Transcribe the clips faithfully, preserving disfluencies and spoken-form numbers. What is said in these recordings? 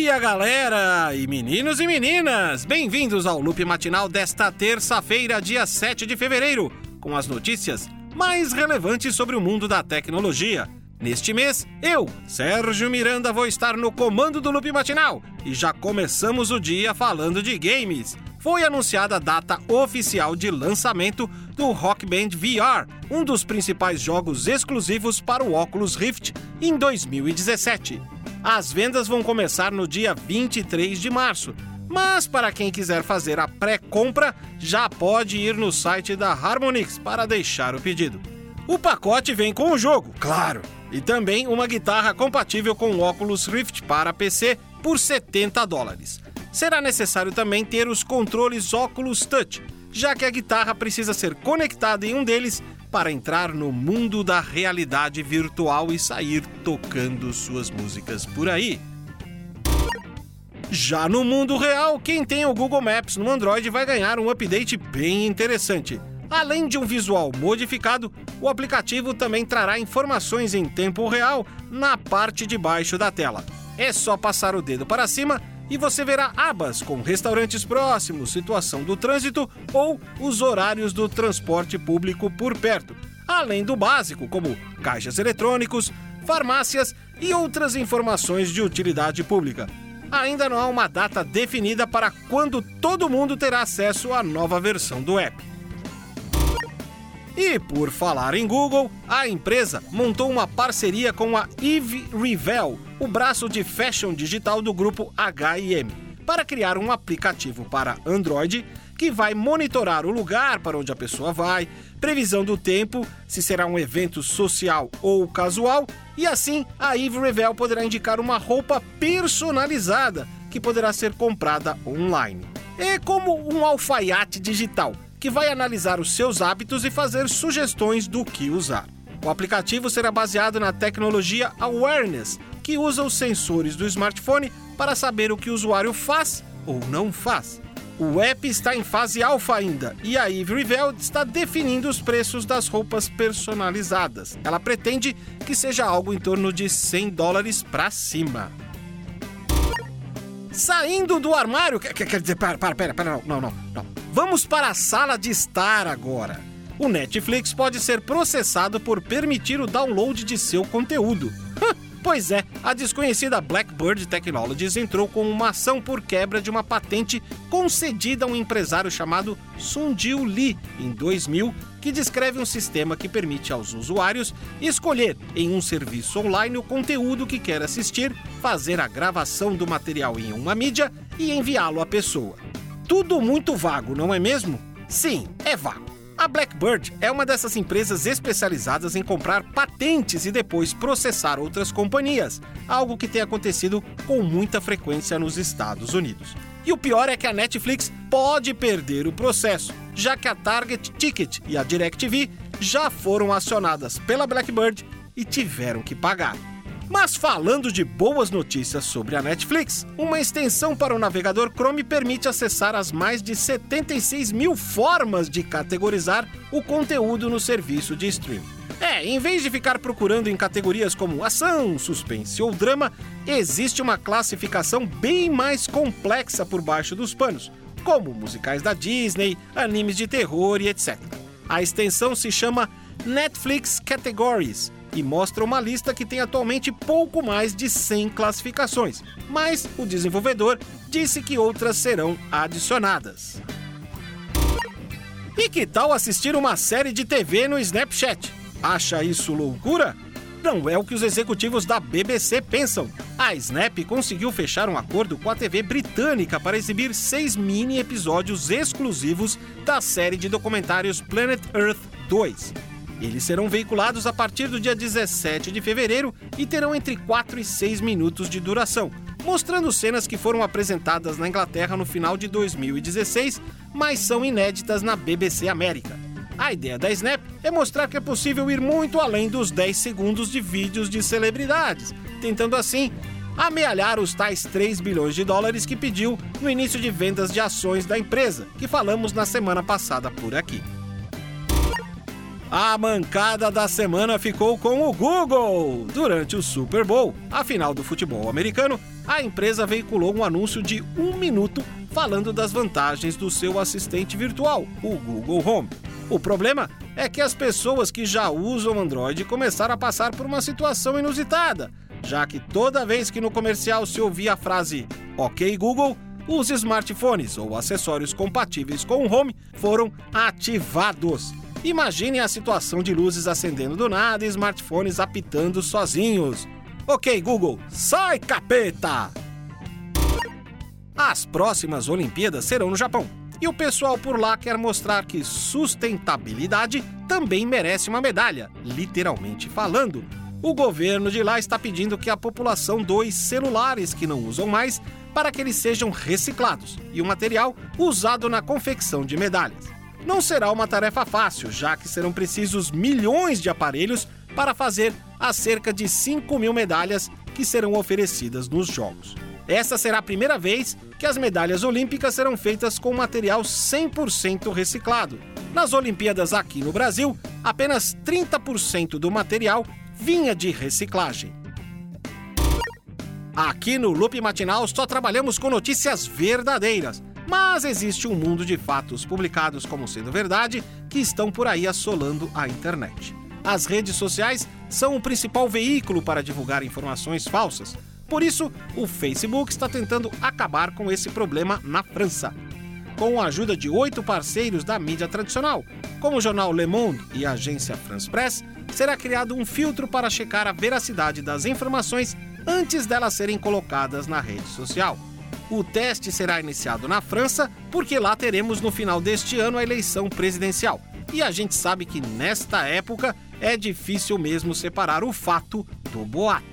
dia, galera! E meninos e meninas, bem-vindos ao Loop Matinal desta terça-feira, dia sete de fevereiro, com as notícias mais relevantes sobre o mundo da tecnologia. Neste mês, eu, Sérgio Miranda, vou estar no comando do Loop Matinal e já começamos o dia falando de games. Foi anunciada a data oficial de lançamento do Rock Band V R, um dos principais jogos exclusivos para o Oculus Rift, em dois mil e dezessete. As vendas vão começar no dia vinte e três de março, mas para quem quiser fazer a pré-compra, já pode ir no site da Harmonix para deixar o pedido. O pacote vem com o jogo, claro, e também uma guitarra compatível com o Oculus Rift para P C por setenta dólares. Será necessário também ter os controles Oculus Touch, já que a guitarra precisa ser conectada em um deles para entrar no mundo da realidade virtual e sair tocando suas músicas por aí. Já no mundo real, quem tem o Google Maps no Android vai ganhar um update bem interessante. Além de um visual modificado, o aplicativo também trará informações em tempo real na parte de baixo da tela. É só passar o dedo para cima e você verá abas com restaurantes próximos, situação do trânsito ou os horários do transporte público por perto, além do básico, como caixas eletrônicos, farmácias e outras informações de utilidade pública. Ainda não há uma data definida para quando todo mundo terá acesso à nova versão do app. E por falar em Google, a empresa montou uma parceria com a Eve Revel, o braço de fashion digital do grupo H e M, para criar um aplicativo para Android que vai monitorar o lugar para onde a pessoa vai, previsão do tempo, se será um evento social ou casual, e assim a Eve Revel poderá indicar uma roupa personalizada que poderá ser comprada online. É como um alfaiate digital, que vai analisar os seus hábitos e fazer sugestões do que usar. O aplicativo será baseado na tecnologia Awareness, que usa os sensores do smartphone para saber o que o usuário faz ou não faz. O app está em fase alfa ainda e a Eve Revel está definindo os preços das roupas personalizadas. Ela pretende que seja algo em torno de cem dólares para cima. Saindo do armário... Quer, quer dizer, para, para, para, para, não, não, não. Vamos para a sala de estar agora. O Netflix pode ser processado por permitir o download de seu conteúdo. Pois é, a desconhecida Blackbird Technologies entrou com uma ação por quebra de uma patente concedida a um empresário chamado Sung-Jil Lee, em dois mil, que descreve um sistema que permite aos usuários escolher em um serviço online o conteúdo que quer assistir, fazer a gravação do material em uma mídia e enviá-lo à pessoa. Tudo muito vago, não é mesmo? Sim, é vago. A Blackbird é uma dessas empresas especializadas em comprar patentes e depois processar outras companhias, algo que tem acontecido com muita frequência nos Estados Unidos. E o pior é que a Netflix pode perder o processo, já que a Target Ticket e a DirecTV já foram acionadas pela Blackbird e tiveram que pagar. Mas falando de boas notícias sobre a Netflix, uma extensão para o navegador Chrome permite acessar as mais de setenta e seis mil formas de categorizar o conteúdo no serviço de streaming. É, em vez de ficar procurando em categorias como ação, suspense ou drama, existe uma classificação bem mais complexa por baixo dos panos, como musicais da Disney, animes de terror e etcétera. A extensão se chama Netflix Categories e mostra uma lista que tem atualmente pouco mais de cem classificações, mas o desenvolvedor disse que outras serão adicionadas. E que tal assistir uma série de T V no Snapchat? Acha isso loucura? Não é o que os executivos da B B C pensam. A Snap conseguiu fechar um acordo com a T V britânica para exibir seis mini episódios exclusivos da série de documentários Planet Earth dois. Eles serão veiculados a partir do dia dezessete de fevereiro e terão entre quatro e seis minutos de duração, mostrando cenas que foram apresentadas na Inglaterra no final de dois mil e dezesseis, mas são inéditas na B B C América. A ideia da Snap é mostrar que é possível ir muito além dos dez segundos de vídeos de celebridades, tentando assim amealhar os tais três bilhões de dólares que pediu no início de vendas de ações da empresa, que falamos na semana passada por aqui. A mancada da semana ficou com o Google. Durante o Super Bowl, a final do futebol americano, a empresa veiculou um anúncio de um minuto falando das vantagens do seu assistente virtual, o Google Home. O problema é que as pessoas que já usam Android começaram a passar por uma situação inusitada, já que toda vez que no comercial se ouvia a frase "Ok, Google", os smartphones ou acessórios compatíveis com o Home foram ativados. Imaginem a situação de luzes acendendo do nada e smartphones apitando sozinhos. Ok, Google, sai, capeta! As próximas Olimpíadas serão no Japão. E o pessoal por lá quer mostrar que sustentabilidade também merece uma medalha, literalmente falando. O governo de lá está pedindo que a população doe celulares que não usam mais para que eles sejam reciclados e o material usado na confecção de medalhas. Não será uma tarefa fácil, já que serão precisos milhões de aparelhos para fazer as cerca de cinco mil medalhas que serão oferecidas nos Jogos. Essa será a primeira vez que as medalhas olímpicas serão feitas com material cem por cento reciclado. Nas Olimpíadas aqui no Brasil, apenas trinta por cento do material vinha de reciclagem. Aqui no Loop Matinal só trabalhamos com notícias verdadeiras, mas existe um mundo de fatos publicados como sendo verdade que estão por aí assolando a internet. As redes sociais são o principal veículo para divulgar informações falsas. Por isso, o Facebook está tentando acabar com esse problema na França. Com a ajuda de oito parceiros da mídia tradicional, como o jornal Le Monde e a agência France Press, será criado um filtro para checar a veracidade das informações antes delas serem colocadas na rede social. O teste será iniciado na França, porque lá teremos no final deste ano a eleição presidencial. E a gente sabe que nesta época é difícil mesmo separar o fato do boato.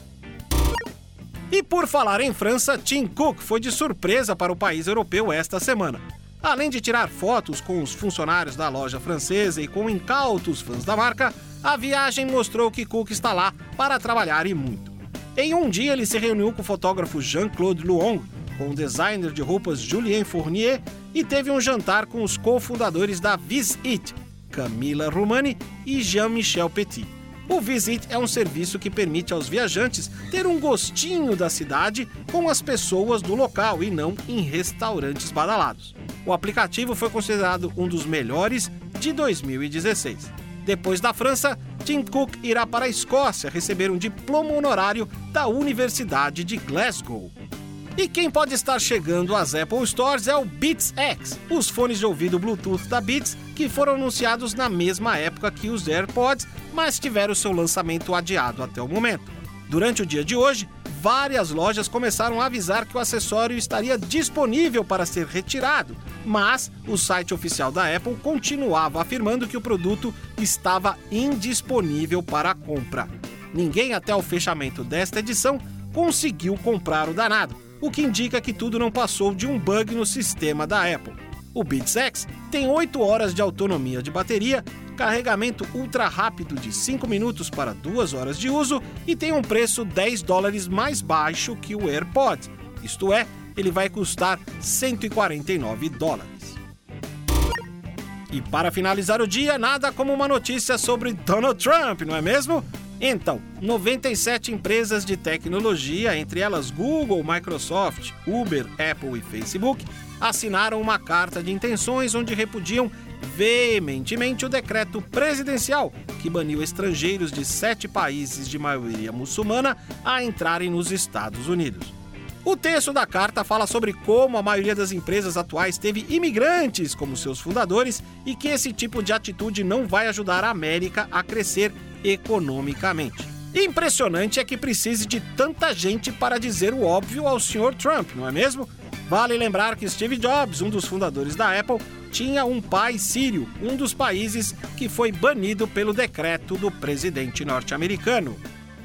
E por falar em França, Tim Cook foi de surpresa para o país europeu esta semana. Além de tirar fotos com os funcionários da loja francesa e com incautos fãs da marca, a viagem mostrou que Cook está lá para trabalhar e muito. Em um dia, ele se reuniu com o fotógrafo Jean-Claude Luong, com o designer de roupas Julien Fournier e teve um jantar com os cofundadores da Visit, Camila Rumani e Jean-Michel Petit. O Visit é um serviço que permite aos viajantes ter um gostinho da cidade com as pessoas do local e não em restaurantes badalados. O aplicativo foi considerado um dos melhores de dois mil e dezesseis. Depois da França, Tim Cook irá para a Escócia receber um diploma honorário da Universidade de Glasgow. E quem pode estar chegando às Apple Stores é o Beats X, os fones de ouvido Bluetooth da Beats, que foram anunciados na mesma época que os AirPods, mas tiveram seu lançamento adiado até o momento. Durante o dia de hoje, várias lojas começaram a avisar que o acessório estaria disponível para ser retirado, mas o site oficial da Apple continuava afirmando que o produto estava indisponível para compra. Ninguém até o fechamento desta edição conseguiu comprar o danado, o que indica que tudo não passou de um bug no sistema da Apple. O Beats X tem oito horas de autonomia de bateria, carregamento ultra rápido de cinco minutos para duas horas de uso e tem um preço dez dólares mais baixo que o AirPods, isto é, ele vai custar cento e quarenta e nove dólares. E para finalizar o dia, nada como uma notícia sobre Donald Trump, não é mesmo? Então, noventa e sete empresas de tecnologia, entre elas Google, Microsoft, Uber, Apple e Facebook, assinaram uma carta de intenções onde repudiam veementemente o decreto presidencial que baniu estrangeiros de sete países de maioria muçulmana a entrarem nos Estados Unidos. O texto da carta fala sobre como a maioria das empresas atuais teve imigrantes como seus fundadores e que esse tipo de atitude não vai ajudar a América a crescer economicamente. Impressionante é que precise de tanta gente para dizer o óbvio ao senhor Trump, não é mesmo? Vale lembrar que Steve Jobs, um dos fundadores da Apple, tinha um pai sírio, um dos países que foi banido pelo decreto do presidente norte-americano.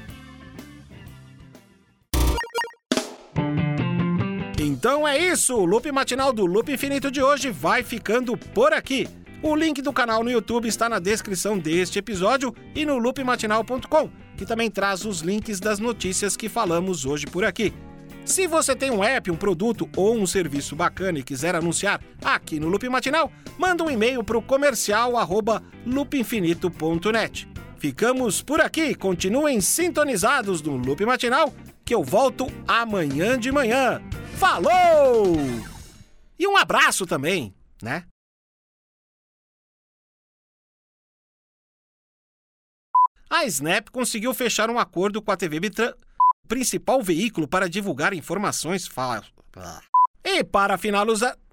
Então é isso, o Loop Matinal do Loop Infinito de hoje vai ficando por aqui. O link do canal no YouTube está na descrição deste episódio e no loop matinal ponto com, que também traz os links das notícias que falamos hoje por aqui. Se você tem um app, um produto ou um serviço bacana e quiser anunciar aqui no Loop Matinal, manda um e-mail para o comercial arroba loop infinito ponto net. Ficamos por aqui, continuem sintonizados no Loop Matinal que eu volto amanhã de manhã. Falou! E um abraço também, né? A Snap conseguiu fechar um acordo com a T V Bitran, principal veículo para divulgar informações falsas. E para finalizar...